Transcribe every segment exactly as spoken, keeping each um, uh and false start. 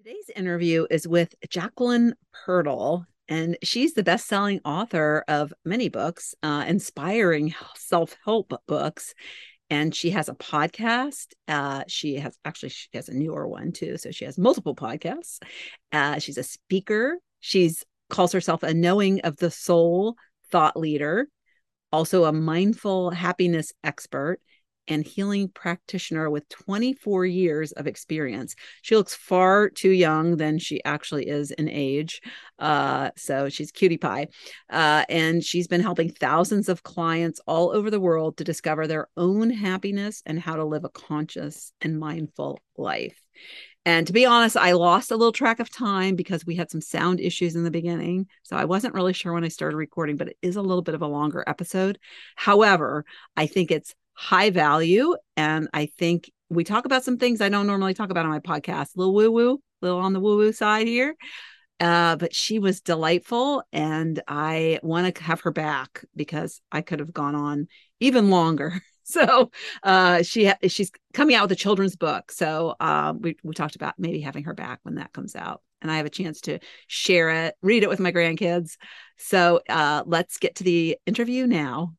Today's interview is with Jacqueline Pirtle, and she's the best-selling author of many books, uh, inspiring self-help books. And she has a podcast. Uh, she has actually she has a newer one too, so she has multiple podcasts. Uh, she's a speaker. She's calls herself a knowing of the soul thought leader, also a mindful happiness expert and healing practitioner with twenty-four years of experience. She looks far too young than she actually is in age. Uh, so she's cutie pie. Uh, and she's been helping thousands of clients all over the world to discover their own happiness and how to live a conscious and mindful life. And to be honest, I lost a little track of time because we had some sound issues in the beginning. So I wasn't really sure when I started recording, but it is a little bit of a longer episode. However, I think it's high value. And I think we talk about some things I don't normally talk about on my podcast, a little woo woo, a little on the woo woo side here. Uh, but she was delightful. And I want to have her back because I could have gone on even longer. So uh, she ha- she's coming out with a children's book. So um, we, we talked about maybe having her back when that comes out. And I have a chance to share it, read it with my grandkids. So uh, let's get to the interview now.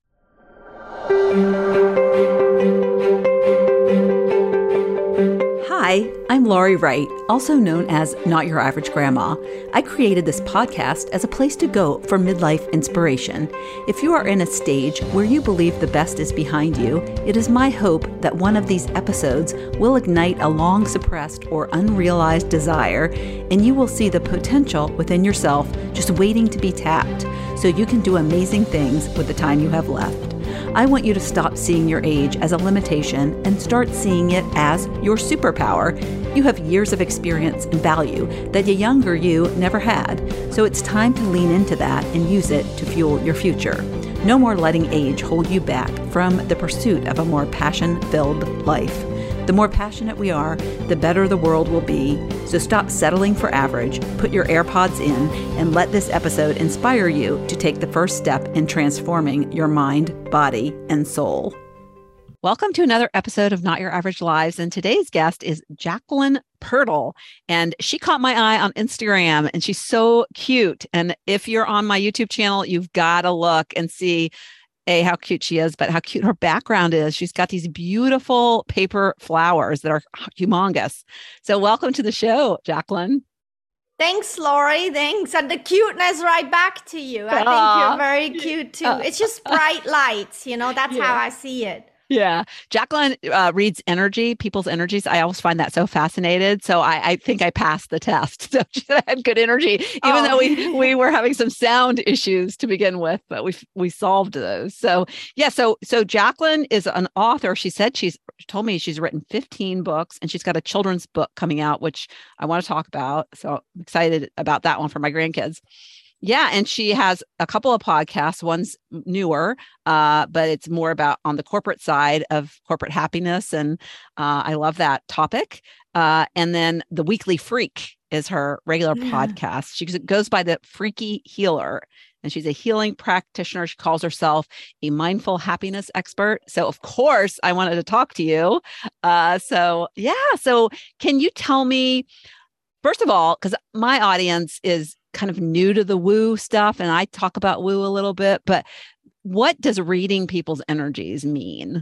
Hi, I'm Laurie Wright, also known as Not Your Average Grandma. I created this podcast as a place to go for midlife inspiration. If you are in a stage where you believe the best is behind you, it is my hope that one of these episodes will ignite a long suppressed or unrealized desire, and you will see the potential within yourself just waiting to be tapped, so you can do amazing things with the time you have left. I want you to stop seeing your age as a limitation and start seeing it as your superpower. You have years of experience and value that the younger you never had, so it's time to lean into that and use it to fuel your future. No more letting age hold you back from the pursuit of a more passion-filled life. The more passionate we are, the better the world will be. So stop settling for average, put your AirPods in, and let this episode inspire you to take the first step in transforming your mind, body, and soul. Welcome to another episode of Not Your Average Lives. And today's guest is Jacqueline Pirtle. And she caught my eye on Instagram, and she's so cute. And if you're on my YouTube channel, you've got to look and see A, how cute she is, but how cute her background is. She's got these beautiful paper flowers that are humongous. So welcome to the show, Jacqueline. Thanks, Laurie. Thanks. And the cuteness right back to you. I think Aww. you're very cute too. Uh, it's just bright lights, you know, that's yeah. how I see it. Yeah. Jacqueline uh, reads energy, people's energies. I always find that so fascinated. So I, I think I passed the test. So she said I had good energy, even Oh. though we, we were having some sound issues to begin with, but we we solved those. So yeah, so so Jacqueline is an author. She said she's she told me she's written fifteen books, and she's got a children's book coming out, which I want to talk about. So I'm excited about that one for my grandkids. Yeah. And she has a couple of podcasts. One's newer, uh, but it's more about on the corporate side of corporate happiness. And uh, I love that topic. Uh, and then The Weekly Freak is her regular Yeah. podcast. She goes by the Freaky Healer, and she's a healing practitioner. She calls herself a mindful happiness expert. So of course I wanted to talk to you. Uh, so yeah. So can you tell me, first of all, because my audience is kind of new to the woo stuff, and I talk about woo a little bit, but what does reading people's energies mean?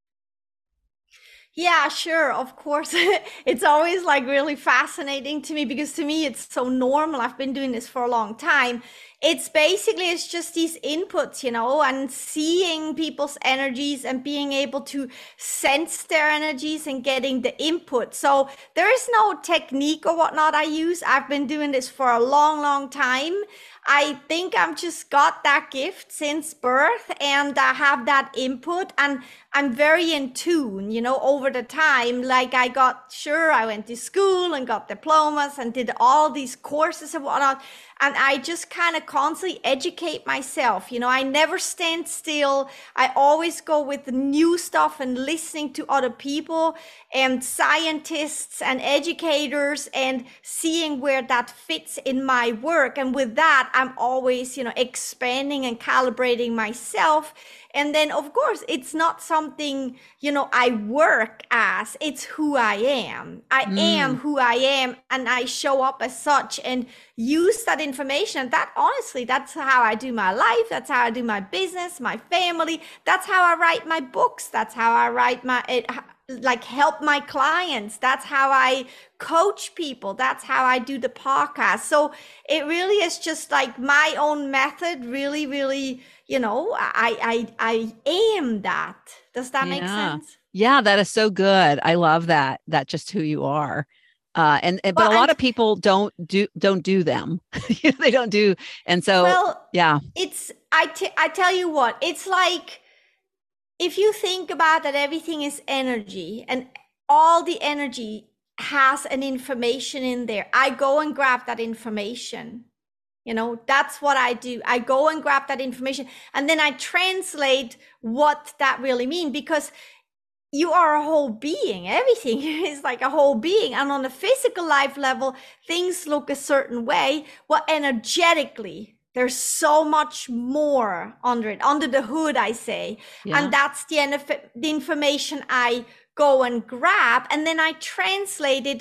Yeah, sure. Of course. It's always like really fascinating to me because to me it's so normal. I've been doing this for a long time. It's basically, it's just these inputs, you know, and seeing people's energies and being able to sense their energies and getting the input. So there is no technique or whatnot I use. I've been doing this for a long, long time. I think I've just got that gift since birth, and I have that input, and I'm very in tune, you know, over the time. Like I got, sure, I went to school and got diplomas and did all these courses and whatnot. And I just kind of constantly educate myself. You know, I never stand still. I always go with new stuff and listening to other people and scientists and educators and seeing where that fits in my work. And with that, I'm always, you know, expanding and calibrating myself. And then, of course, it's not something, you know, I work as, it's who I am. I am Mm. who I am, and I show up as such and use that information. That honestly, that's how I do my life. That's how I do my business, my family. That's how I write my books. That's how I write my, it, like help my clients. That's how I coach people. That's how I do the podcast. So it really is just like my own method, really, really, you know, I I I am that. Does that make Yeah. sense? Yeah, that is so good. I love that. That's just who you are. Uh, and, and but Well, a lot and of people don't do don't do them. You know, they don't do. And so, well, yeah, it's I t- I tell you what, it's like if you think about that everything is energy and all the energy has an information in there. I go and grab that information. You know, that's what I do. I go and grab that information and then I translate what that really means, because you are a whole being. Everything is like a whole being. And on a physical life level, things look a certain way. Well, energetically, there's so much more under it, under the hood, I say. yeah, And that's the, the information I go and grab. And then I translate it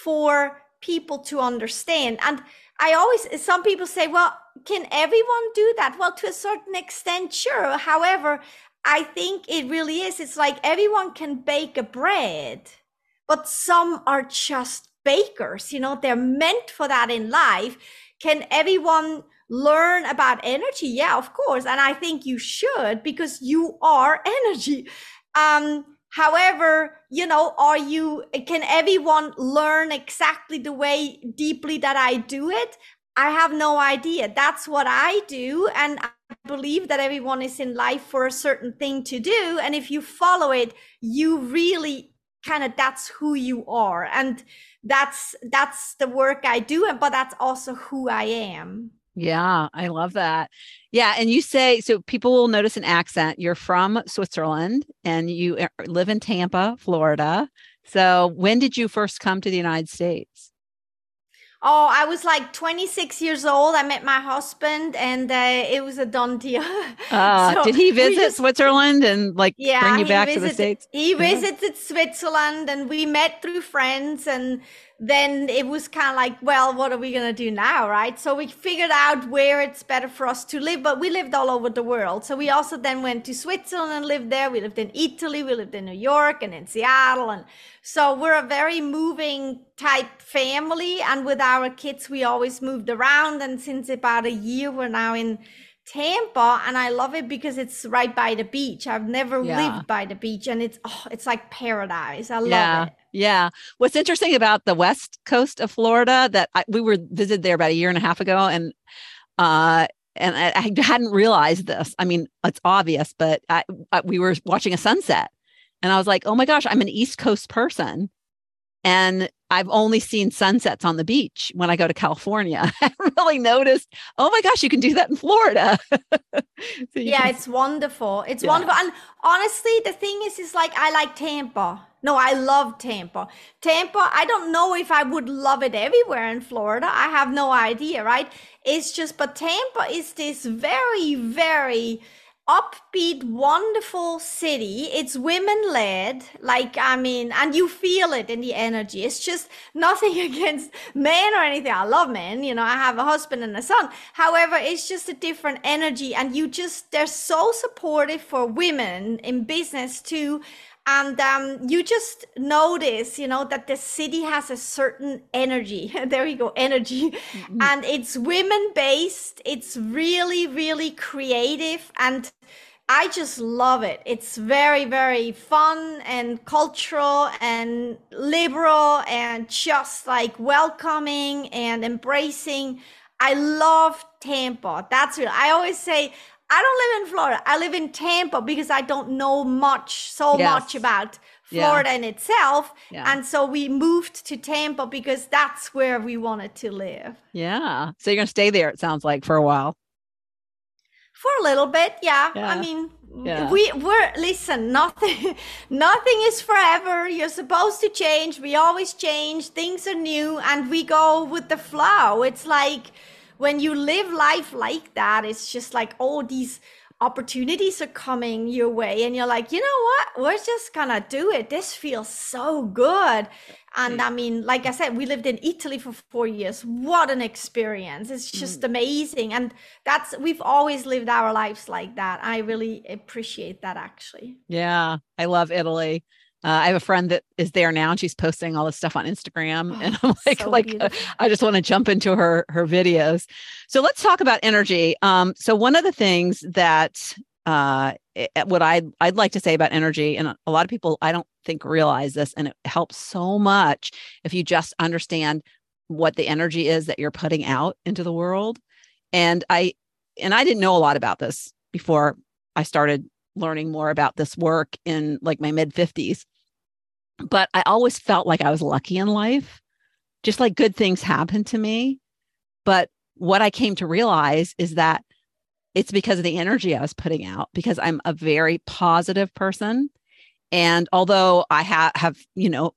for people to understand. And I always, some people say, well, can everyone do that? Well, to a certain extent, sure. However, I think it really is. It's like everyone can bake a bread, but some are just bakers. You know, they're meant for that in life. Can everyone learn about energy? Yeah, of course. And I think you should, because you are energy. Um, However, you know, are you, can everyone learn exactly the way deeply that I do it? I have no idea. That's what I do. And I believe that everyone is in life for a certain thing to do. And if you follow it, you really kind of, that's who you are. And that's, that's the work I do. But that's also who I am. yeah, I love that. Yeah. And you say, so people will notice an accent. You're from Switzerland and you live in Tampa, Florida. So when did you first come to the United States? Oh, I was like twenty-six years old. I met my husband and uh, it was a done deal. Uh, So did he we visit just, Switzerland and like bring yeah, you he back to the visited, States? he Yeah. visited Switzerland and we met through friends. And then it was kind of like, well, what are we going to do now? Right. So we figured out where it's better for us to live, but we lived all over the world. So we also then went to Switzerland and lived there. We lived in Italy, we lived in New York and in Seattle. And so we're a very moving type family. And with our kids, we always moved around. And since about a year, we're now in Tampa, and I love it because it's right by the beach. I've never Yeah. lived by the beach, and it's oh, it's like paradise. I love Yeah. it. Yeah. What's interesting about the west coast of Florida that I, we were visited there about a year and a half ago, and uh, and I, I hadn't realized this. I mean, it's obvious, but I, I, we were watching a sunset, and I was like, "Oh my gosh, I'm an East Coast person, and I've only seen sunsets on the beach when I go to California." I really noticed, oh my gosh, you can do that in Florida. So Yeah, can, it's wonderful. It's yeah. wonderful. And honestly, the thing is, is like I like Tampa. No, I love Tampa. Tampa, I don't know if I would love it everywhere in Florida. I have no idea, right? It's just, but Tampa is this very, very upbeat, wonderful city. It's women led. Like, I mean, and you feel it in the energy. It's just nothing against men or anything. I love men. You know, I have a husband and a son. However, it's just a different energy. And you just, they're so supportive for women in business too. And um, you just notice, you know, that the city has a certain energy. There you go, energy. Mm-hmm. And it's women based. It's really, really creative. And I just love it. It's very, very fun and cultural and liberal and just like welcoming and embracing. I love Tampa. That's real. I always say, I don't live in Florida. I live in Tampa because I don't know much, so Yes. much about Florida Yeah. in itself. Yeah. And so we moved to Tampa because that's where we wanted to live. Yeah. So you're going to stay there, it sounds like, for a while. For a little bit, yeah. Yeah. I mean, Yeah. we we're listen, nothing nothing is forever. You're supposed to change. We always change. Things are new and we go with the flow. It's like when you live life like that, it's just like all these opportunities are coming your way and you're like, you know what, we're just gonna do it. This feels so good. And I mean, like I said, we lived in Italy for four years. What an experience. It's just amazing. And that's, we've always lived our lives like that. I really appreciate that, actually. Yeah, I love Italy. Uh, I have a friend that is there now, and she's posting all this stuff on Instagram, oh, and I'm like, so like, uh, I just want to jump into her her videos. So let's talk about energy. Um, so one of the things that uh, it, what I I'd, I'd like to say about energy, and a lot of people I don't think realize this, and it helps so much if you just understand what the energy is that you're putting out into the world. And I and I didn't know a lot about this before I started learning more about this work in like my mid fifties. But I always felt like I was lucky in life, just like good things happened to me. But what I came to realize is that it's because of the energy I was putting out, because I'm a very positive person. And although I ha- have, you know,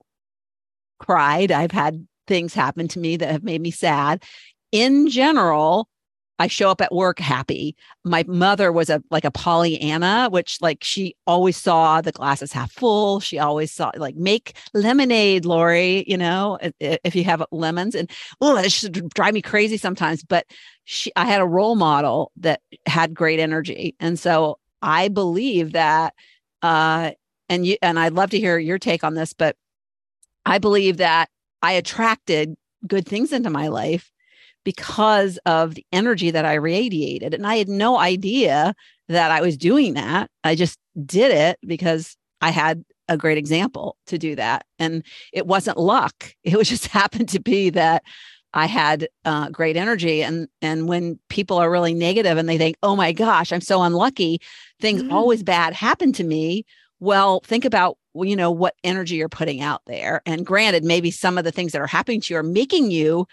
cried, I've had things happen to me that have made me sad. In general, I show up at work happy. My mother was a like a Pollyanna, which like she always saw the glasses half full. She always saw like, make lemonade, Lori, you know, if you have lemons. And oh, it should drive me crazy sometimes. But she, I had a role model that had great energy. And so I believe that, uh, and you, and I'd love to hear your take on this, but I believe that I attracted good things into my life because of the energy that I radiated. And I had no idea that I was doing that. I just did it because I had a great example to do that. And it wasn't luck. It was just happened to be that I had uh, great energy. And, and when people are really negative and they think, oh my gosh, I'm so unlucky, things mm. always bad happen to me. Well, think about, you know, what energy you're putting out there. And granted, maybe some of the things that are happening to you are making you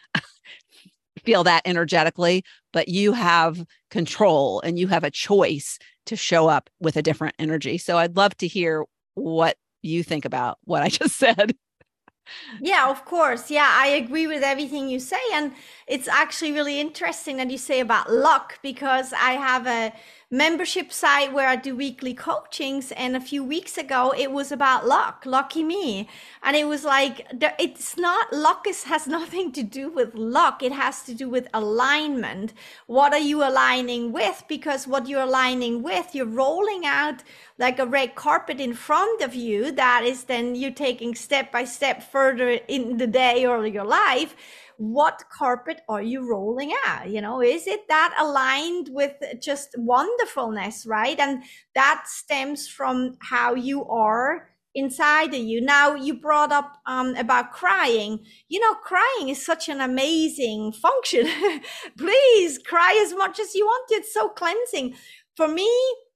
feel that energetically, but you have control and you have a choice to show up with a different energy. So I'd love to hear what you think about what I just said. Yeah, of course. Yeah, I agree with everything you say. And it's actually really interesting that you say about luck, because I have a membership site where I do weekly coachings. And a few weeks ago, it was about luck, lucky me. And it was like, it's not, luck is, has nothing to do with luck. It has to do with alignment. What are you aligning with? Because what you're aligning with, you're rolling out like a red carpet in front of you. That is then you taking step by step further in the day or your life. What carpet are you rolling out? You know, is it that aligned with just wonderfulness, right? And that stems from how you are inside of you. Now, you brought up um, about crying. You know, crying is such an amazing function. Please cry as much as you want to. It's so cleansing. For me,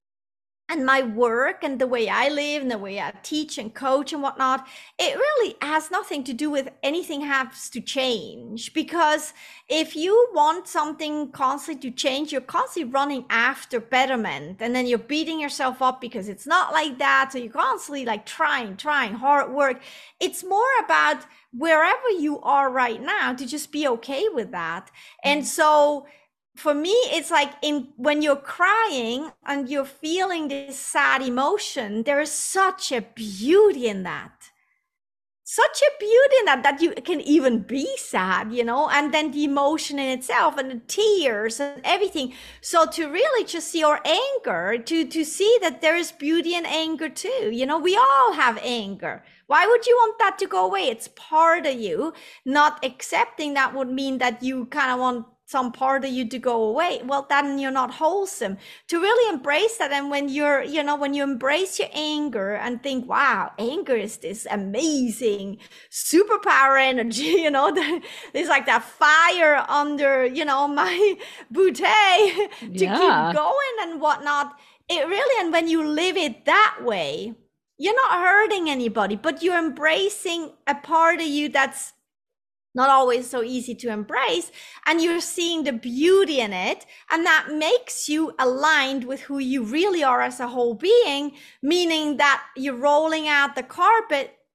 and my work and the way I live and the way I teach and coach and whatnot, it really has nothing to do with anything has to change. Because if you want something constantly to change, you're constantly running after betterment. And then you're beating yourself up because it's not like that. So you're constantly like trying, trying, hard work. It's more about wherever you are right now to just be okay with that. And so for me, it's like in when you're crying and you're feeling this sad emotion, there is such a beauty in that. Such a beauty in that, that you can even be sad, you know, and then the emotion in itself and the tears and everything. So to really just see your anger, to, to see that there is beauty in anger too. You know, we all have anger. Why would you want that to go away? It's part of you. Not accepting that would mean that you kind of want some part of you to go away. Well, then you're not wholesome. To really embrace that, and when you're, you know, when you embrace your anger and think, wow, anger is this amazing superpower energy, you know, there's like that fire under, you know, my bootay to yeah. keep going and whatnot. It really, and when you live it that way, you're not hurting anybody, but you're embracing a part of you that's not always so easy to embrace, and you're seeing the beauty in it, and that makes you aligned with who you really are as a whole being, meaning that you're rolling out the carpet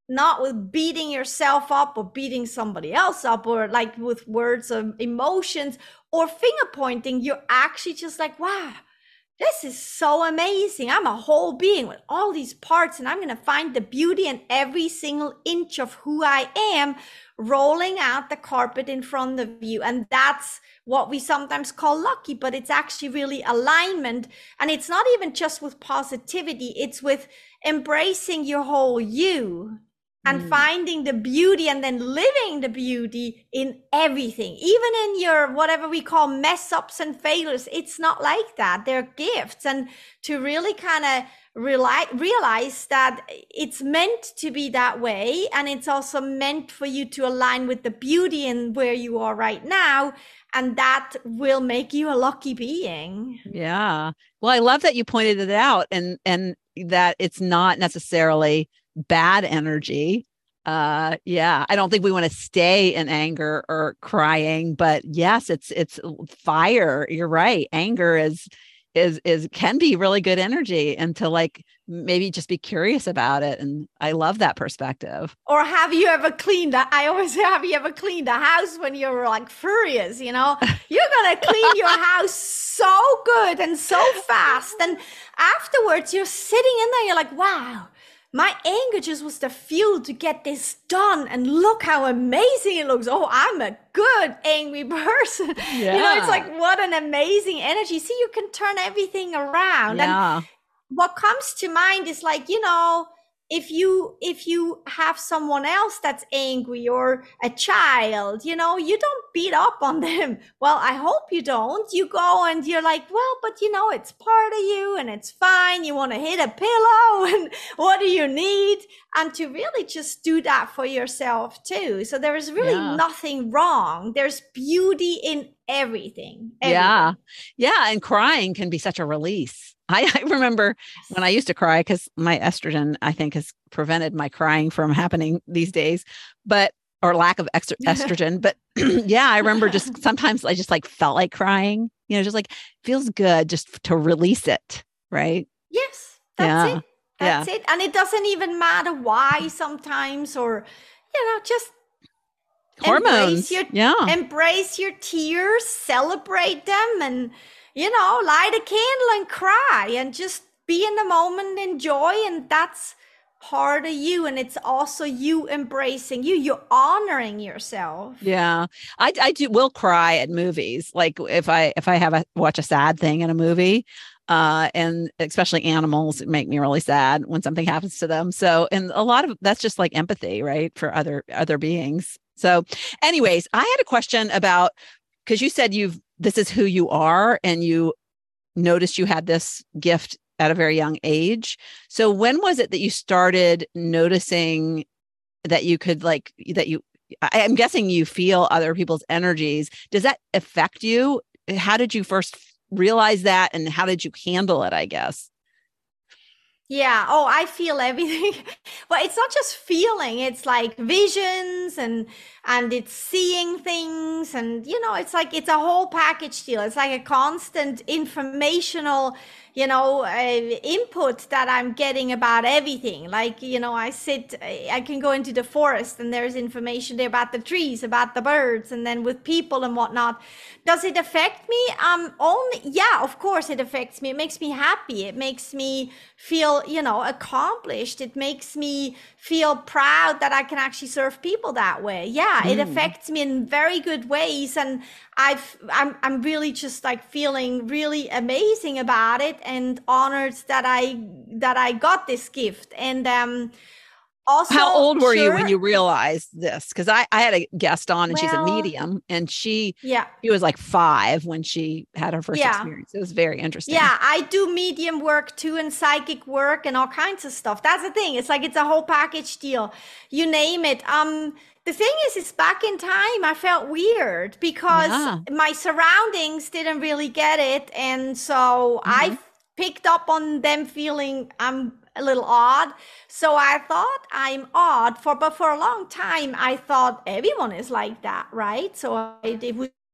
not with beating yourself up or beating somebody else up or like with words of emotions or finger pointing. You're actually just like, wow, this is so amazing. I'm a whole being with all these parts, and I'm going to find the beauty in every single inch of who I am, rolling out the carpet in front of you. And that's what we sometimes call lucky, but it's actually really alignment. And it's not even just with positivity, it's with embracing your whole you and mm. finding the beauty and then living the beauty in everything, even in your whatever we call mess ups and failures. It's not like that. They're gifts. And to really kind of realize, realize that it's meant to be that way. And it's also meant for you to align with the beauty in where you are right now. And that will make you a lucky being. Yeah. Well, I love that you pointed it out, and, and that it's not necessarily bad energy. Uh, yeah, I don't think we want to stay in anger or crying, but yes, it's, it's fire. You're right. Anger is, is, is, can be really good energy, and to like, maybe just be curious about it. And I love that perspective. Or have you ever cleaned that? I always say, have you ever cleaned a house when you're like furious, you know, you're going to clean your house so good and so fast. And afterwards you're sitting in there, you're like, wow, my anger just was the fuel to get this done. And look how amazing it looks. Oh, I'm a good angry person. Yeah. You know, it's like, what an amazing energy. See, you can turn everything around. Yeah. And what comes to mind is like, you know, if you if you have someone else that's angry, or a child, you know, you don't beat up on them. Well, I hope you don't. You go and you're like, well, but you know, it's part of you and it's fine. You want to hit a pillow and what do you need? And to really just do that for yourself too. So there is really yeah. nothing wrong. There's beauty in everything, everything. Yeah. Yeah. And crying can be such a release. I, I remember when I used to cry, because my estrogen, I think, has prevented my crying from happening these days, but, or lack of extra estrogen. But yeah, I remember just sometimes I just like felt like crying, you know, just like feels good just to release it. Right. Yes, that's yeah. it. That's yeah. it. And it doesn't even matter why sometimes, or, you know, just hormones. Embrace your, yeah. embrace your tears, celebrate them, and, you know, light a candle and cry and just be in the moment, enjoy. And that's part of you. And it's also you embracing you. You're honoring yourself. Yeah. I, I do will cry at movies. Like if I, if I have a, watch a sad thing in a movie, uh, and especially animals make me really sad when something happens to them. So, and a lot of that's just like empathy, right? For other, other beings. So anyways, I had a question about, because you said you've, this is who you are, and you noticed you had this gift at a very young age. So when was it that you started noticing that you could like, that you, I, I'm guessing you feel other people's energies. Does that affect you? How did you first realize that, and how did you handle it, I guess? Yeah. Oh, I feel everything. But it's not just feeling, it's like visions, and and it's seeing things, and you know, it's like it's a whole package deal. It's like a constant informational, you know, uh, input that I'm getting about everything. Like, you know, I sit, I can go into the forest and there's information there about the trees, about the birds, and then with people and whatnot. Does it affect me? Um, only, yeah, of course it affects me. It makes me happy. It makes me feel, you know, accomplished. It makes me feel proud that I can actually serve people that way. Yeah, mm. It affects me in very good ways. And I've, I'm, I'm really just like feeling really amazing about it, and honored that I, that I got this gift. And, um, also, how old were sure, you when you realized this? Because I, I had a guest on, and well, she's a medium, and she, yeah, she was like five when she had her first yeah. experience. It was very interesting. Yeah, I do medium work too, and psychic work, and all kinds of stuff. That's the thing. It's like it's a whole package deal. You name it. Um, the thing is, is back in time, I felt weird because yeah. my surroundings didn't really get it, and so mm-hmm. I picked up on them feeling I'm a little odd. So I thought I'm odd for, but for a long time, I thought everyone is like that, right? So I, it was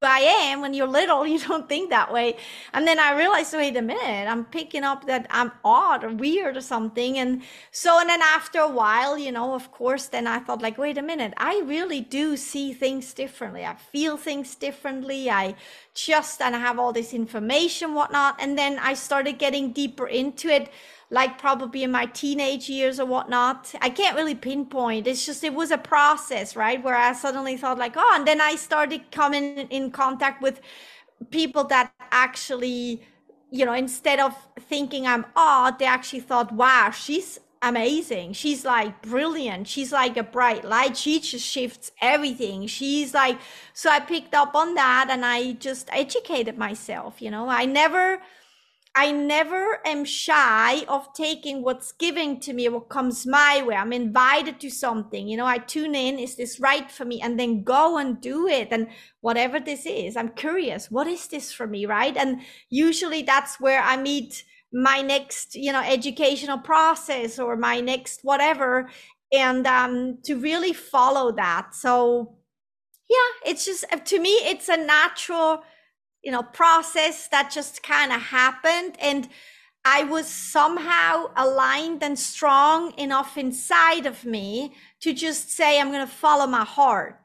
I am. When you're little, you don't think that way. And then I realized, wait a minute, I'm picking up that I'm odd or weird or something. And so, and then after a while, you know, of course, then I thought like, wait a minute, I really do see things differently. I feel things differently. I just, and I have all this information, whatnot. And then I started getting deeper into it, like probably in my teenage years or whatnot. I can't really pinpoint. It's just, it was a process, right? Where I suddenly thought like, oh, and then I started coming in contact with people that actually, you know, instead of thinking I'm odd, they actually thought, wow, she's amazing. She's like brilliant. She's like a bright light. She just shifts everything. She's like, so I picked up on that and I just educated myself, you know. I never, I never am shy of taking what's given to me, what comes my way. I'm invited to something, you know, I tune in, is this right for me? And then go and do it. And whatever this is, I'm curious, what is this for me, right? And usually that's where I meet my next, you know, educational process or my next whatever. And um, to really follow that. So yeah, it's just, to me, it's a natural, you know, process that just kind of happened. And I was somehow aligned and strong enough inside of me to just say, I'm going to follow my heart.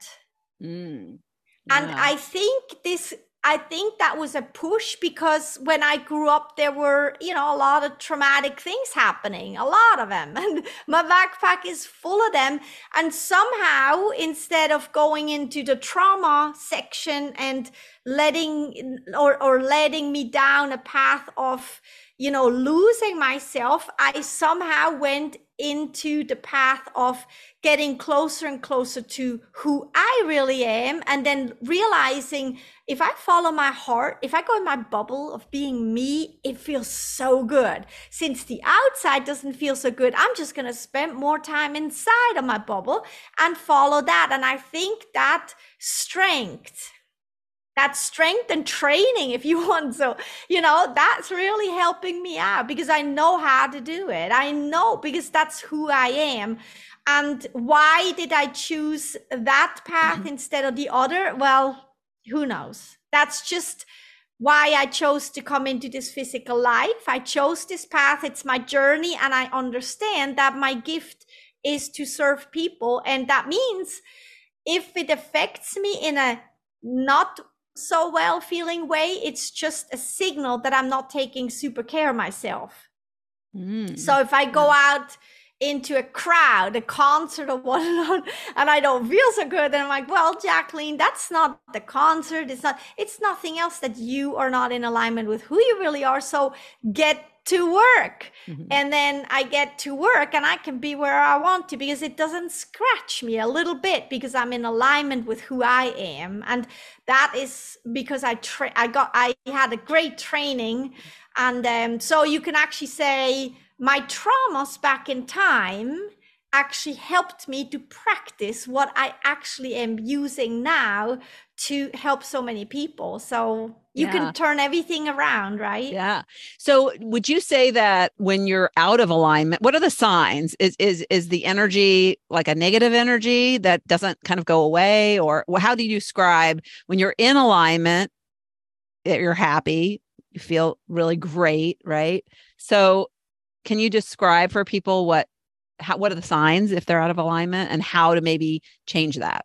Mm, yeah. And I think this, I think that was a push because when I grew up, there were, you know, a lot of traumatic things happening, a lot of them. And my backpack is full of them. And somehow, instead of going into the trauma section and letting or, or letting me down a path of, you know, losing myself, I somehow went into the path of getting closer and closer to who I really am. And then realizing if I follow my heart, if I go in my bubble of being me, it feels so good. Since the outside doesn't feel so good, I'm just going to spend more time inside of my bubble and follow that. And I think that strength, that strength and training, if you want. So, you know, that's really helping me out because I know how to do it. I know because that's who I am. And why did I choose that path mm-hmm. instead of the other? Well, who knows? That's just why I chose to come into this physical life. I chose this path. It's my journey. And I understand that my gift is to serve people. And that means if it affects me in a not so well feeling way, it's just a signal that I'm not taking super care of myself. Mm. So if I go out into a crowd, a concert or whatnot, and I don't feel so good, then I'm like, well, Jacqueline, that's not the concert. It's not, it's nothing else that you are not in alignment with who you really are. So get to work. Mm-hmm. And then I get to work and I can be where I want to because it doesn't scratch me a little bit because I'm in alignment with who I am. And that is because I tra- I got I had a great training. And um, so you can actually say my traumas back in time actually helped me to practice what I actually am using now to help so many people. So you yeah. can turn everything around, right? Yeah. So would you say that when you're out of alignment, what are the signs? Is is is the energy like a negative energy that doesn't kind of go away? Or how do you describe when you're in alignment, you're happy, you feel really great, right? So can you describe for people what how, what are the signs if they're out of alignment and how to maybe change that?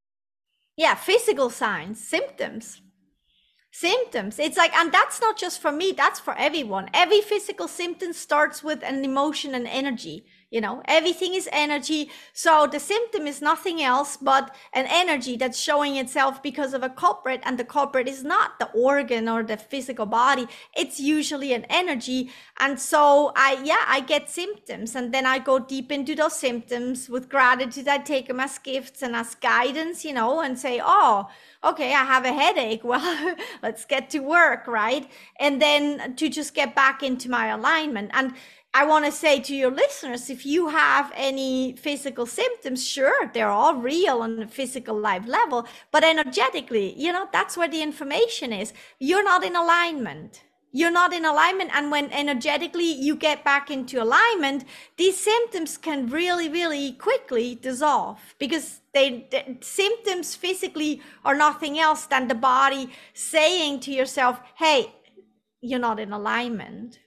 Yeah, physical signs, symptoms. Symptoms. It's like, and that's not just for me, that's for everyone. Every physical symptom starts with an emotion and energy. You know, everything is energy. So the symptom is nothing else but an energy that's showing itself because of a culprit. And the culprit is not the organ or the physical body. It's usually an energy. And so I, yeah, I get symptoms. And then I go deep into those symptoms with gratitude. I take them as gifts and as guidance, you know, and say, oh, okay, I have a headache. Well, let's get to work, right? And then to just get back into my alignment. And I want to say to your listeners, if you have any physical symptoms, sure, they're all real on the physical life level, but energetically, you know, that's where the information is. You're not in alignment. you're not in alignment. And when energetically you get back into alignment, these symptoms can really, really quickly dissolve, because they, the symptoms physically are nothing else than the body saying to yourself, hey, you're not in alignment.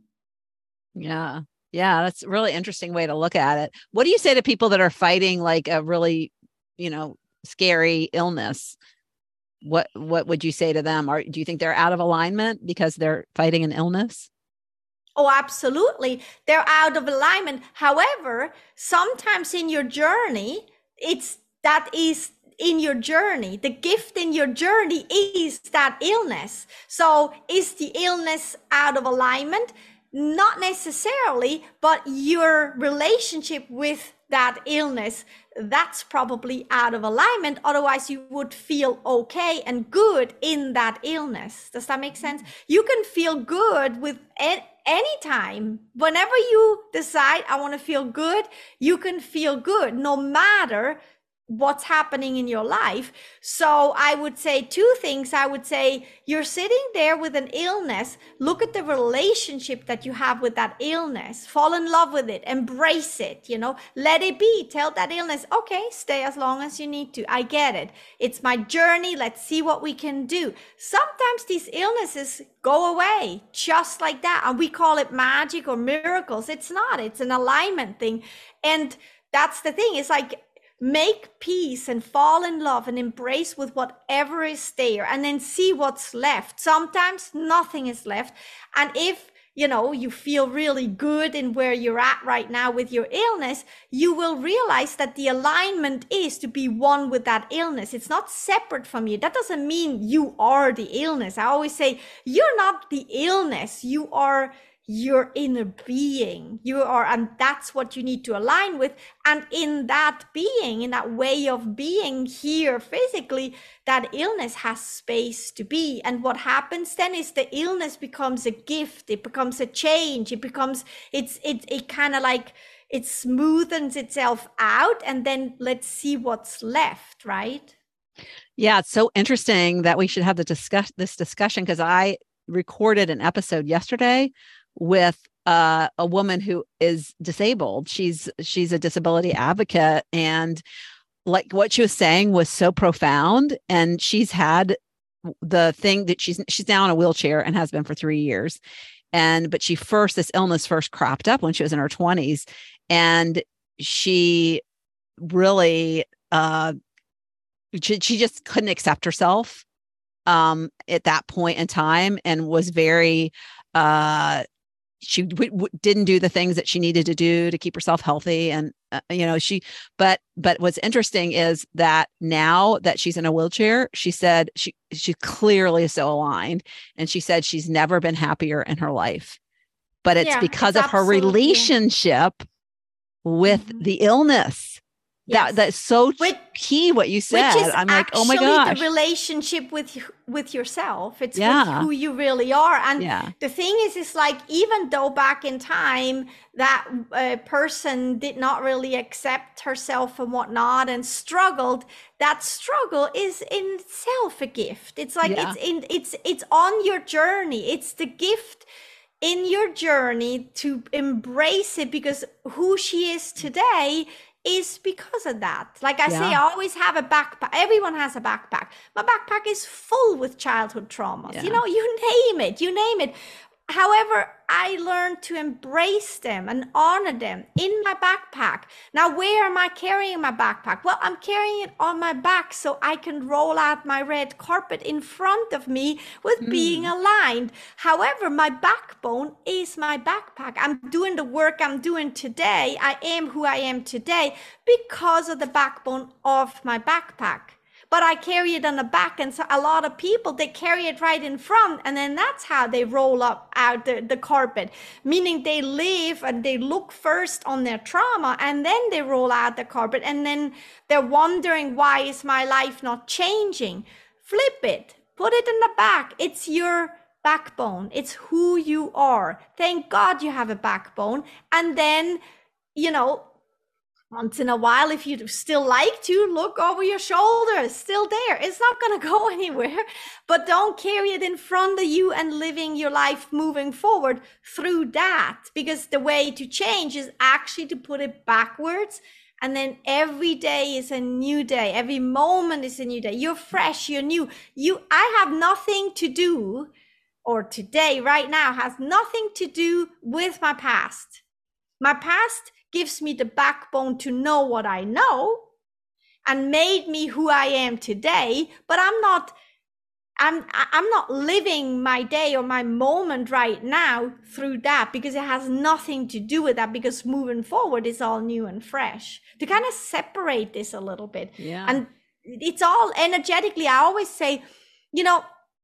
Yeah. Yeah. That's a really interesting way to look at it. What do you say to people that are fighting like a really, you know, scary illness? What, what would you say to them? Or do you think they're out of alignment because they're fighting an illness? Oh, absolutely. They're out of alignment. However, sometimes in your journey, it's that is in your journey. The gift in your journey is that illness. So is the illness out of alignment? Not necessarily, but your relationship with that illness, that's probably out of alignment. Otherwise, you would feel okay and good in that illness. Does that make sense? You can feel good with any anytime. Whenever you decide, I want to feel good, you can feel good no matter what's happening in your life. So I would say two things. I would say you're sitting there with an illness. Look at the relationship that you have with that illness. Fall in love with it. Embrace it. You know, let it be. Tell that illness, okay, stay as long as you need to. I get it. It's my journey. Let's see what we can do. Sometimes these illnesses go away just like that. And we call it magic or miracles. It's not. It's an alignment thing. And that's the thing. It's like, make peace and fall in love and embrace with whatever is there, and then see what's left. Sometimes nothing is left. And if, you know, you feel really good in where you're at right now with your illness, you will realize that the alignment is to be one with that illness. It's not separate from you. That doesn't mean you are the illness. I always say, you're not the illness. You are your inner being. You are, and that's what you need to align with. And in that being, in that way of being here physically, that illness has space to be. And what happens then is the illness becomes a gift. It becomes a change. It becomes, it's, it, it kind of like, it smoothens itself out, and then let's see what's left, right? Yeah, it's so interesting that we should have the discuss this discussion, because I recorded an episode yesterday with uh, a woman who is disabled. She's she's a disability advocate, and like what she was saying was so profound. And she's had the thing that she's she's now in a wheelchair and has been for three years. And but she first this illness first cropped up when she was in her twenties, and she really uh, she, she just couldn't accept herself um, at that point in time, and was very uh, she w- w- didn't do the things that she needed to do to keep herself healthy. And, uh, you know, she, but, but what's interesting is that now that she's in a wheelchair, she said she, she clearly is so aligned. And she said she's never been happier in her life, but it's yeah, because it's of her relationship with mm-hmm. the illness. Yes. That that's so which, key what you said. I'm like, oh my gosh. The relationship with with yourself. It's yeah. with who you really are. And yeah. the thing is, is like, even though back in time that uh, person did not really accept herself and whatnot and struggled, that struggle is in itself a gift. It's like yeah. it's in it's it's on your journey. It's the gift in your journey to embrace it, because who she is today is because of that. Like I yeah. say, I always have a backpack. Everyone has a backpack. My backpack is full with childhood traumas. Yeah. You know, you name it, you name it. However, I learned to embrace them and honor them in my backpack. Now, where am I carrying my backpack? Well, I'm carrying it on my back so I can roll out my red carpet in front of me with mm. being aligned. However, my backbone is my backpack. I'm doing the work I'm doing today. I am who I am today because of the backbone of my backpack. But I carry it on the back, and so a lot of people, they carry it right in front, and then that's how they roll up out the, the carpet, meaning they live and they look first on their trauma, and then they roll out the carpet, and then they're wondering, why is my life not changing? Flip it, put it in the back. It's your backbone. It's who you are. Thank God you have a backbone. And then, you know, once in a while, if you still like to, look over your shoulder. It's still there. It's not going to go anywhere, but don't carry it in front of you and living your life moving forward through that, because the way to change is actually to put it backwards. And then every day is a new day. Every moment is a new day. You're fresh, you're new. You, I have nothing to do, or today, right now, has nothing to do with my past. My past gives me the backbone to know what I know and made me who I am today, but I'm not I'm I'm not living my day or my moment right now through that, because it has nothing to do with that, because moving forward is all new and fresh. To kind of separate this a little bit. Yeah. And it's all energetically. I always say, you know,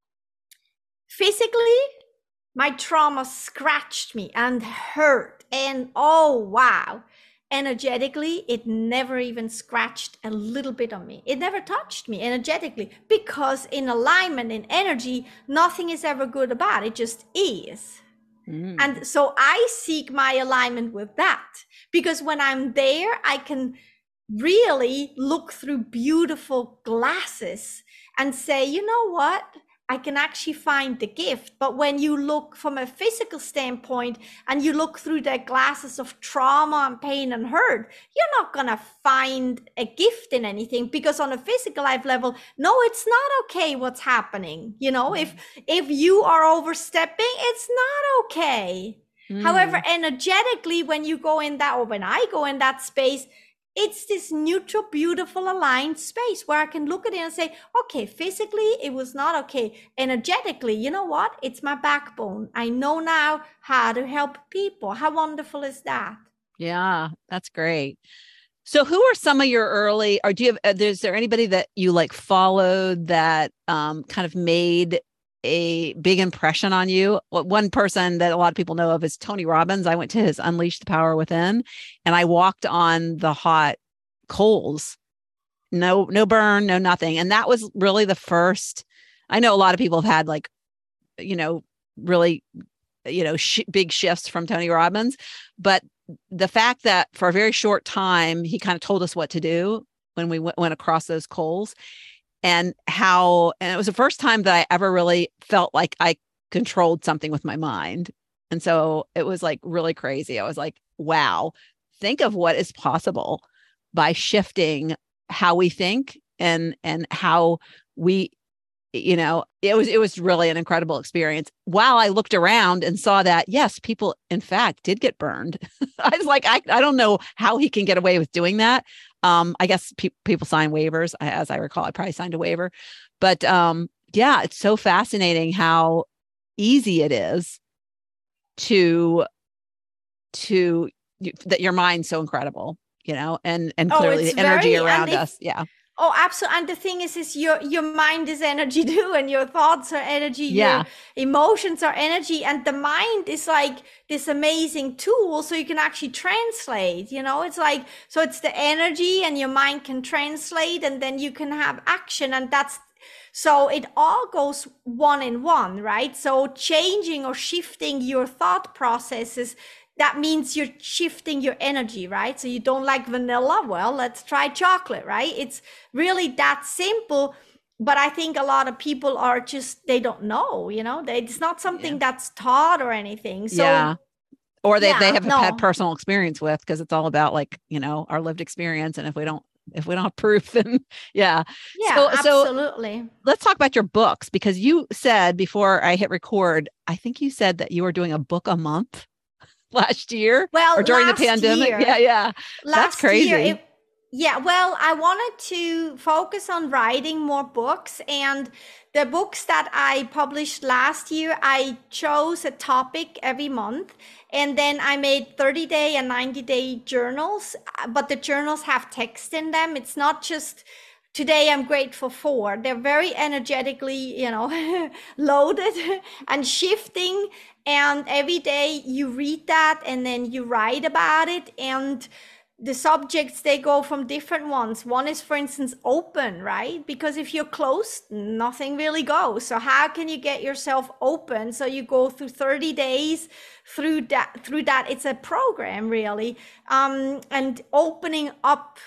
physically, my trauma scratched me and hurt. And oh, wow. Energetically, it never even scratched a little bit on me. It never touched me energetically, because in alignment, in energy, nothing is ever good or bad. It just is. Mm. And so I seek my alignment with that, because when I'm there, I can really look through beautiful glasses and say, you know what? I can actually find the gift. But when you look from a physical standpoint and you look through the glasses of trauma and pain and hurt, you're not going to find a gift in anything, because on a physical life level, no, it's not okay what's happening. You know, mm. if if you are overstepping, it's not okay. Mm. However, energetically, when you go in that, or when I go in that space, it's this neutral, beautiful, aligned space where I can look at it and say, okay, physically, it was not okay. Energetically, you know what? It's my backbone. I know now how to help people. How wonderful is that? Yeah, that's great. So who are some of your early, or do you have, is there anybody that you like followed that um, kind of made a big impression on you? One person that a lot of people know of is Tony Robbins. I went to his Unleash the Power Within, and I walked on the hot coals. No, no burn, no nothing. And that was really the first. I know a lot of people have had like, you know, really, you know, sh- big shifts from Tony Robbins, but the fact that for a very short time, he kind of told us what to do when we went, went across those coals. And how, and it was the first time that I ever really felt like I controlled something with my mind. And so it was like really crazy. I was like, wow, think of what is possible by shifting how we think and, and how we, you know, it was, it was really an incredible experience. While I looked around and saw that, yes, people in fact did get burned. I was like, I, I don't know how he can get away with doing that. Um, I guess pe- people sign waivers. As I recall, I probably signed a waiver, but um, yeah, it's so fascinating how easy it is to, to that your mind's so incredible, you know, and, and clearly oh, the energy very, around if, us. Yeah. Oh, absolutely. And the thing is, is your, your mind is energy too, and your thoughts are energy. Yeah. Your emotions are energy. And the mind is like this amazing tool. So you can actually translate, you know, it's like, so it's the energy and your mind can translate, and then you can have action. And that's, so it all goes one in one, right? So changing or shifting your thought processes, that means you're shifting your energy, right? So you don't like vanilla? Well, let's try chocolate, right? It's really that simple. But I think a lot of people are just, they don't know, you know, they, it's not something yeah. that's taught or anything. So, yeah. Or they, yeah, they have no. had personal experience with, because it's all about like, you know, our lived experience. And if we don't, if we don't have proof, then yeah. Yeah, so, absolutely. So let's talk about your books, because you said before I hit record, I think you said that you were doing a book a month last year, well, or during the pandemic. Year, yeah, yeah, that's crazy. Year, it, yeah, well, I wanted to focus on writing more books, and the books that I published last year, I chose a topic every month, and then I made thirty day and ninety day journals. But the journals have text in them. It's not just today I'm grateful for. They're very energetically, you know, loaded and shifting. And every day you read that and then you write about it. And the subjects, they go from different ones. One is, for instance, open, right? Because if you're closed, nothing really goes. So how can you get yourself open? So you go through thirty days through that, through that. It's a program really. Um, and opening up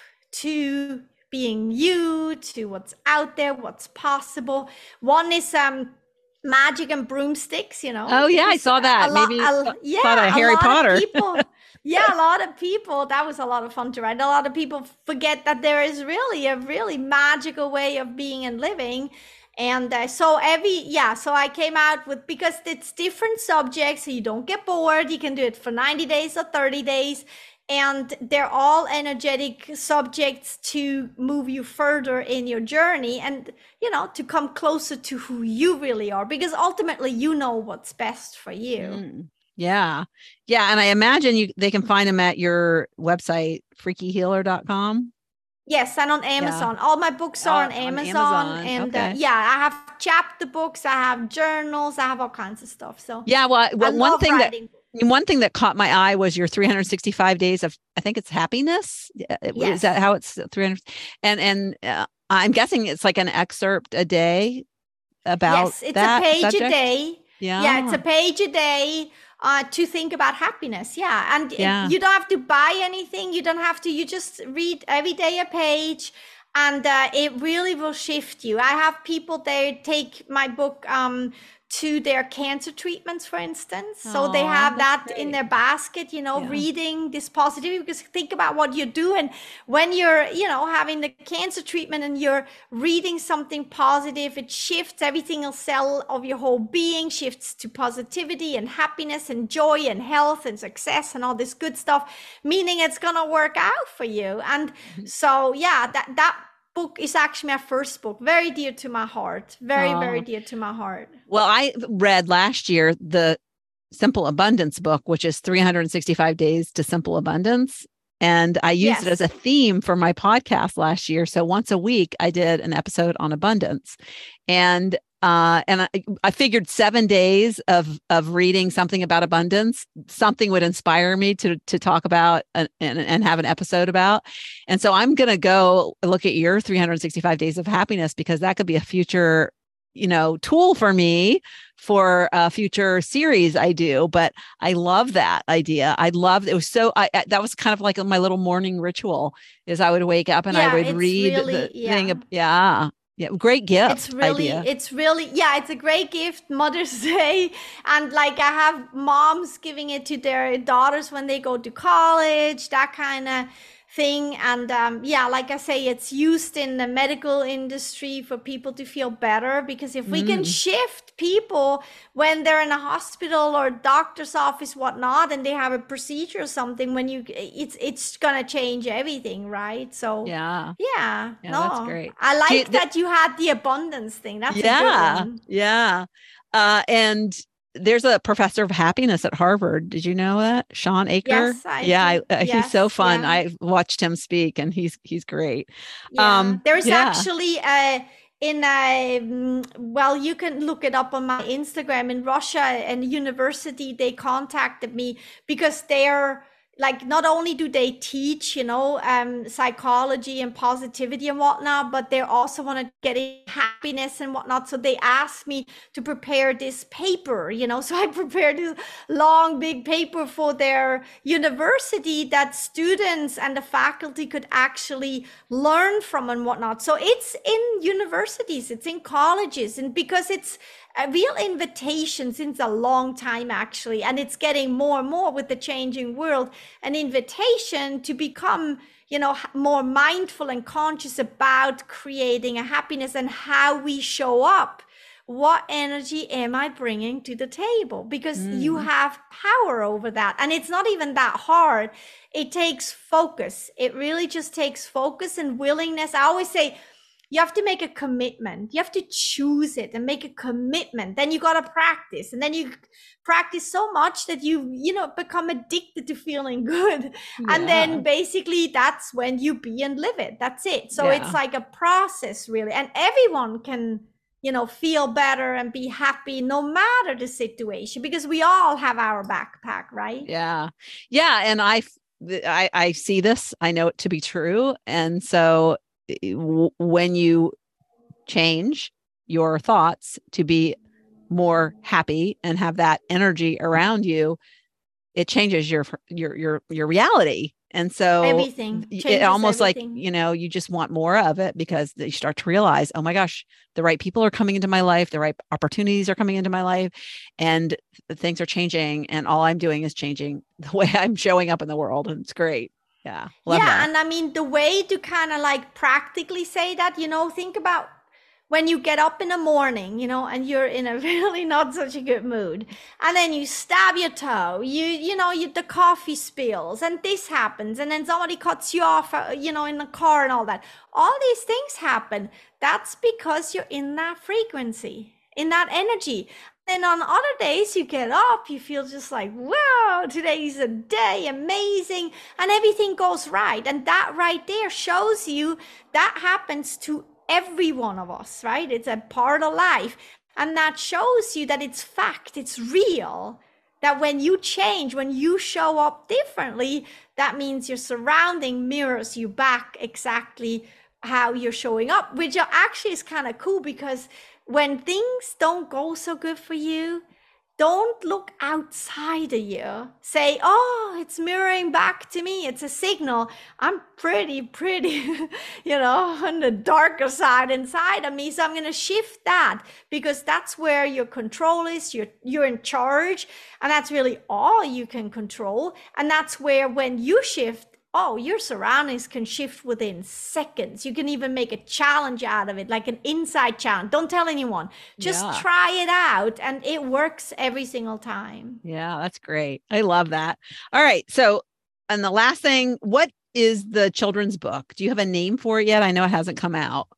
to being you, to what's out there, what's possible. One is, um, magic and broomsticks, you know. Oh yeah, I saw that. A Maybe lot, a, yeah, thought of Harry a lot Potter. Of people, yeah, a lot of people. That was a lot of fun to write. A lot of people forget that there is really a really magical way of being and living. And uh, so every, yeah, so I came out with, because it's different subjects, so you don't get bored. You can do it for ninety days or thirty days. And they're all energetic subjects to move you further in your journey and, you know, to come closer to who you really are, because ultimately you know what's best for you. Mm, yeah. Yeah. And I imagine you they can find them at your website, freaky healer dot com. Yes, and on Amazon. Yeah. All my books are oh, on Amazon. On Amazon. And okay. uh, yeah, I have chapter books, I have journals, I have all kinds of stuff. So yeah, well, well one thing writing. that One thing that caught my eye was your three hundred sixty-five days of, I think it's happiness. Yes. Is that how it's three hundred? And, and uh, I'm guessing it's like an excerpt a day about Yes, it's that a page subject? a day. Yeah. Yeah, it's a page a day uh, to think about happiness. Yeah. And yeah. It, you don't have to buy anything. You don't have to, you just read every day a page. And uh, it really will shift you. I have people, they take my book um, to their cancer treatments, for instance. So Aww, they have that great. in their basket, you know, yeah. reading this positivity, because think about what you do. And when you're, you know, having the cancer treatment and you're reading something positive, it shifts every single cell of your whole being, shifts to positivity and happiness and joy and health and success and all this good stuff, meaning it's going to work out for you. And mm-hmm. so, yeah, that, that, book is actually my first book, very dear to my heart, very oh. very dear to my heart. Well, I read last year the Simple Abundance book, which is three hundred sixty-five days to simple abundance, and I used yes. it as a theme for my podcast last year. So once a week I did an episode on abundance, and uh and I, I figured seven days of of reading something about abundance, something would inspire me to to talk about and and, and have an episode about. And so I'm going to go look at your three hundred sixty-five days of happiness, because that could be a future, you know, tool for me for a future series I do. But I love that idea. I love it. Was so I that was kind of like my little morning ritual, is I would wake up and yeah, I would read really, the yeah. thing. Yeah. Yeah, great gift. It's really, idea. it's really, yeah, it's a great gift, Mother's Day. And like I have moms giving it to their daughters when they go to college, that kind of thing. And um, yeah, like I say, it's used in the medical industry for people to feel better, because if we mm. can shift people when they're in a hospital or doctor's office, whatnot, and they have a procedure or something, when you, it's, it's going to change everything. Right. So yeah, yeah, yeah no, that's great. I like you, that you had the abundance thing. That's yeah, a good one. Yeah. Uh, and there's a professor of happiness at Harvard. Did you know that? Shawn Achor? Yes, I yeah, I, uh, yes, he's so fun. Yeah. I watched him speak, and he's he's great. Yeah. Um, there's yeah. actually a in a well, you can look it up on my Instagram. In Russia, and university, they contacted me because they're like, not only do they teach, you know, um, psychology and positivity and whatnot, but they also want to get in happiness and whatnot. So they asked me to prepare this paper, you know, so I prepared this long, big paper for their university that students and the faculty could actually learn from and whatnot. So it's in universities, it's in colleges, and because it's a real invitation since a long time, actually, and it's getting more and more with the changing world, an invitation to become, you know, more mindful and conscious about creating a happiness and how we show up. What energy am I bringing to the table? Because mm. you have power over that. And it's not even that hard. It takes focus. It really just takes focus and willingness. I always say, you have to make a commitment. You have to choose it and make a commitment. Then you got to practice. And then you practice so much that you, you know, become addicted to feeling good. Yeah. And then basically that's when you be and live it. That's it. So yeah. it's like a process, really. And everyone can, you know, feel better and be happy no matter the situation, because we all have our backpack, right? Yeah. Yeah. And I I, I see this, I know it to be true. And so w- when you change your thoughts to be more happy and have that energy around you, it changes your your your your reality. And so Everything it changes almost like, everything. you know, you just want more of it because you start to realize, oh my gosh, the right people are coming into my life, the right opportunities are coming into my life, and things are changing. And all I'm doing is changing the way I'm showing up in the world. And it's great. Yeah. Love Yeah, that. and I mean, the way to kind of like practically say that, you know, think about when you get up in the morning, you know, and you're in a really not such a good mood, and then you stab your toe, you, you know, you, the coffee spills, and this happens, and then somebody cuts you off, uh, you know, in the car and all that. All these things happen. That's because you're in that frequency, in that energy. And on other days, you get up, you feel just like, wow, today's a day, amazing, and everything goes right. And that right there shows you that happens to every one of us, right? It's a part of life. And that shows you that it's fact, it's real. That when you change, when you show up differently, that means your surrounding mirrors you back exactly how you're showing up, which actually is kind of cool, because when things don't go so good for you, don't look outside of you. Say, oh, it's mirroring back to me. It's a signal. I'm pretty, pretty, you know, on the darker side inside of me. So I'm going to shift that, because that's where your control is. You're, you're in charge. And that's really all you can control. And that's where when you shift, oh, your surroundings can shift within seconds. You can even make a challenge out of it, like an inside challenge. Don't tell anyone. Just Yeah. try it out, and it works every single time. Yeah, that's great. I love that. All right. So, and the last thing, what is the children's book? Do you have a name for it yet? I know it hasn't come out.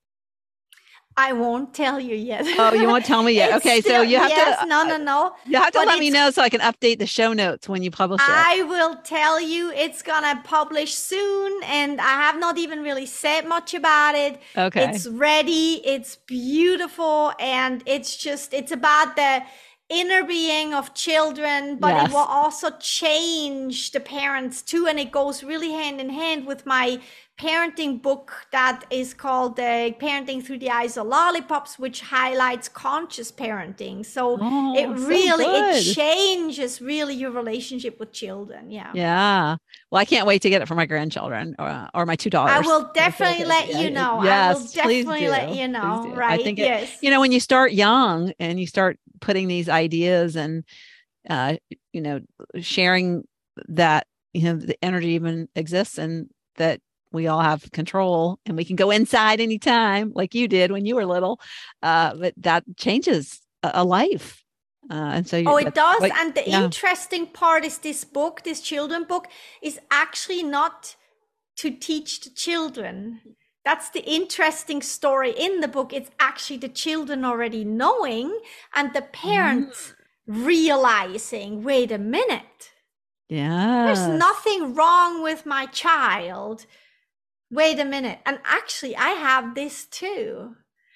I won't tell you yet. Oh, you won't tell me yet. Okay, still, so you have yes, to. no, no, no. You have to But let me know so I can update the show notes when you publish it. I will tell you it's gonna publish soon, and I have not even really said much about it. Okay. It's ready, it's beautiful, and it's just, it's about the inner being of children, but Yes. it will also change the parents too, and it goes really hand in hand with my parenting book that is called uh, Parenting Through the Eyes of Lollipops, which highlights conscious parenting. So Oh, it really, so it good. changes really your relationship with children. Yeah. Yeah. Well, I can't wait to get it for my grandchildren or, or my two daughters. I will definitely let Yeah, you know. Yes, I will definitely please let do. you Please know. do. Right. I think, it, Yes. you know, when you start young and you start putting these ideas and, uh, you know, sharing that, you know, the energy even exists and that we all have control and we can go inside anytime like you did when you were little. Uh, but that changes a, a life. Uh, and so, oh, it does. like, and the yeah. interesting part is this book, this children book, is actually not to teach the children. That's the interesting story in the book. It's actually the children already knowing and the parents mm. realizing, wait a minute. Yeah. There's nothing wrong with my child. Wait a minute. And actually, I have this too.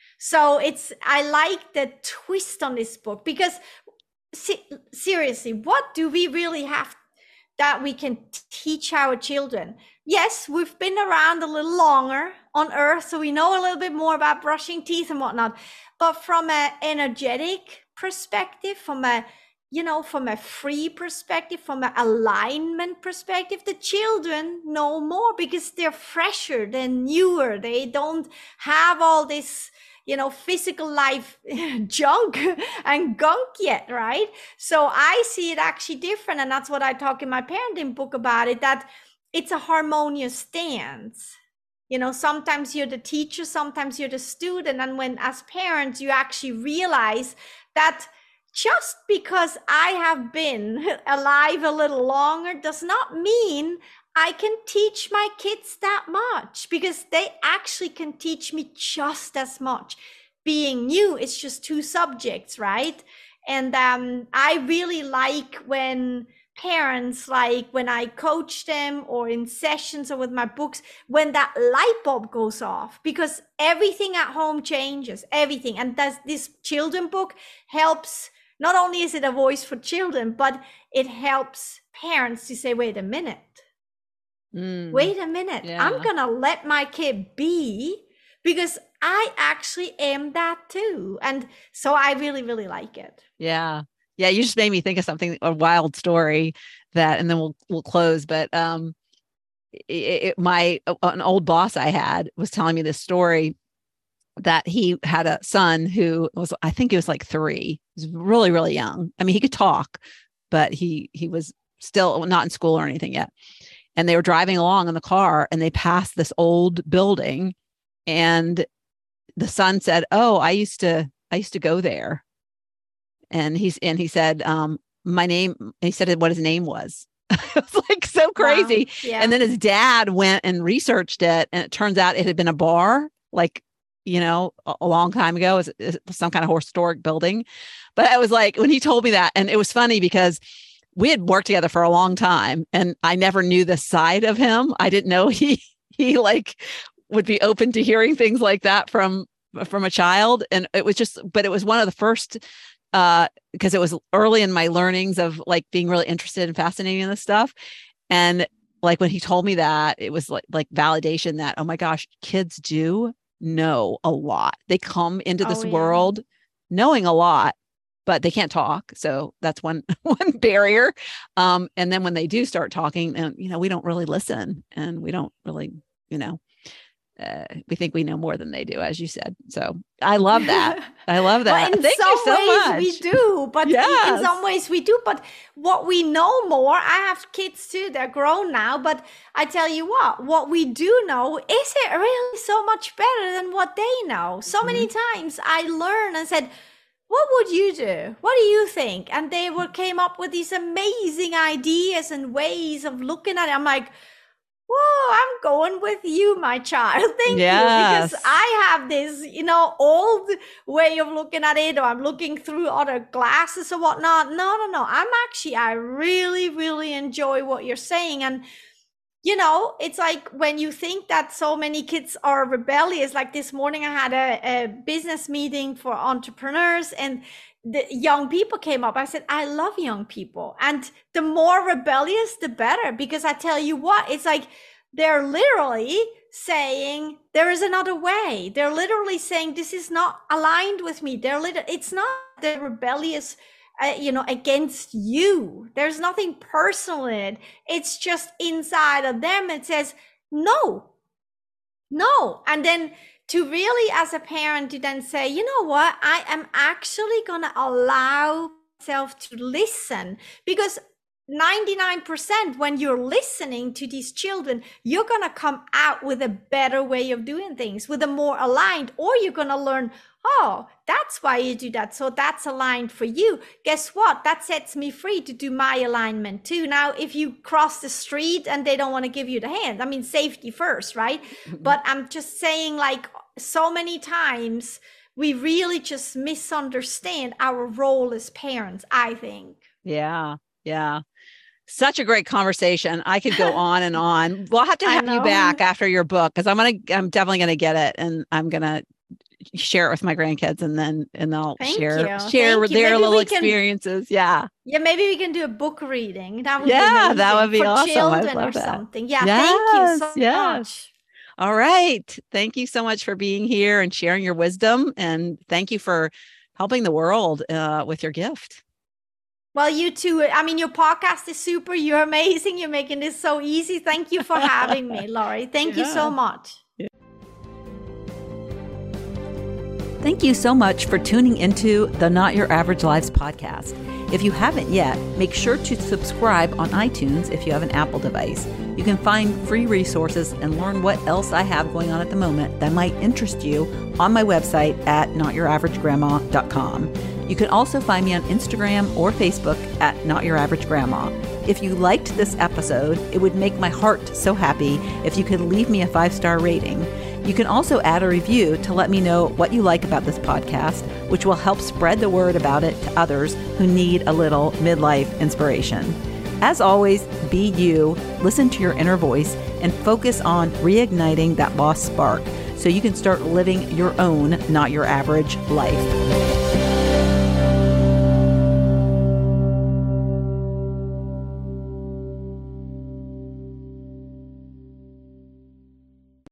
So it's, I like the twist on this book, because se- seriously, what do we really have that we can teach our children? Yes, we've been around a little longer on Earth, so we know a little bit more about brushing teeth and whatnot. But from an energetic perspective, from a, you know, from a free perspective, from an alignment perspective, the children know more because they're fresher, they're newer, they don't have all this, you know, physical life junk and gunk yet, right? So I see it actually different. And that's what I talk in my parenting book about it, that it's a harmonious dance. You know, sometimes you're the teacher, sometimes you're the student. And when, as parents, you actually realize that just because I have been alive a little longer does not mean I can teach my kids that much, because they actually can teach me just as much. Being new, it's just two subjects, right? And um, I really like when parents, like when I coach them or in sessions or with my books, when that light bulb goes off, because everything at home changes, everything. And that's, this children book helps. Not only is it a voice for children, but it helps parents to say, wait a minute, Mm. Wait a minute. Yeah. I'm going to let my kid be because I actually am that too. And so I really, really like it. Yeah. Yeah. You just made me think of something, a wild story that, and then we'll, we'll close. But, um, it, it, my, an old boss I had was telling me this story that he had a son who was, I think he was like three. He was really, really young. I mean, he could talk, but he, he was still not in school or anything yet. And they were driving along in the car and they passed this old building, and the son said, "Oh, I used to, I used to go there." And he's, and he said, um, my name, and he said what his name was. It was like so crazy. Wow. Yeah. And then his dad went and researched it, and it turns out it had been a bar, like, you know, a, a long time ago. It was, it was some kind of historic building. But I was like, when he told me that, and it was funny because we had worked together for a long time and I never knew the side of him. I didn't know he, he like would be open to hearing things like that from, from a child. And it was just, but it was one of the first, uh, because it was early in my learnings of like being really interested and fascinated in this stuff. And like, when he told me that, it was like, like validation that, oh my gosh, kids do know a lot. They come into this Oh, yeah. world knowing a lot, but they can't talk. So that's one, one barrier. Um, and then when they do start talking, and, you know, we don't really listen, and we don't really, you know, uh, we think we know more than they do, as you said. So I love that. I love that. Well, in Thank some you so ways much. we do, but Yes. in, in some ways we do. But what we know more, I have kids too, they're grown now, but I tell you what, what we do know, is it really so much better than what they know? So Mm-hmm. many times I learned and said, what would you do? What do you think? And they were came up with these amazing ideas and ways of looking at it. I'm like, whoa, I'm going with you, my child. Thank Yes. you. Because I have this, you know, old way of looking at it, or I'm looking through other glasses or whatnot. No, no, no. I'm actually, I really, really enjoy what you're saying. And, you know, it's like when you think that so many kids are rebellious, like this morning I had a, a business meeting for entrepreneurs, and the young people came up. I said, I love young people. And the more rebellious, the better. Because I tell you what, it's like they're literally saying there is another way. They're literally saying this is not aligned with me. They're lit- It's not the rebellious, uh, you know, against you. There's nothing personal in it. It's just inside of them. It says, no, no. And then to really, as a parent, to then say, you know what, I am actually going to allow myself to listen, because ninety-nine percent when you're listening to these children, you're going to come out with a better way of doing things, with a more aligned, or you're going to learn, oh, that's why you do that. So that's aligned for you. Guess what? That sets me free to do my alignment too. Now, if you cross the street and they don't want to give you the hand, I mean, safety first, right? Mm-hmm. But I'm just saying, like, so many times we really just misunderstand our role as parents, I think. Yeah. Yeah. Such a great conversation. I could go on and on. We'll have to have you back after your book, because I'm going to, I'm definitely going to get it, and I'm going to share it with my grandkids, and then, and they'll Thank share, you. share Thank their you. little can, experiences. Yeah. Yeah. Maybe we can do a book reading. That would yeah, be that would be for awesome. children or that. something. Yeah. Yes, thank you so yes. much. All right. Thank you so much for being here and sharing your wisdom. And thank you for helping the world uh, with your gift. Well, you too. I mean, your podcast is super. You're amazing. You're making this so easy. Thank you for having me, Laurie. Thank yeah. you so much. Yeah. Thank you so much for tuning into the Not Your Average Lives podcast. If you haven't yet, make sure to subscribe on iTunes if you have an Apple device. You can find free resources and learn what else I have going on at the moment that might interest you on my website at not your average grandma dot com. You can also find me on Instagram or Facebook at Not Your Average Grandma. If you liked this episode, it would make my heart so happy if you could leave me a five-star rating. You can also add a review to let me know what you like about this podcast, which will help spread the word about it to others who need a little midlife inspiration. As always, be you, listen to your inner voice, and focus on reigniting that lost spark so you can start living your own Not Your Average life.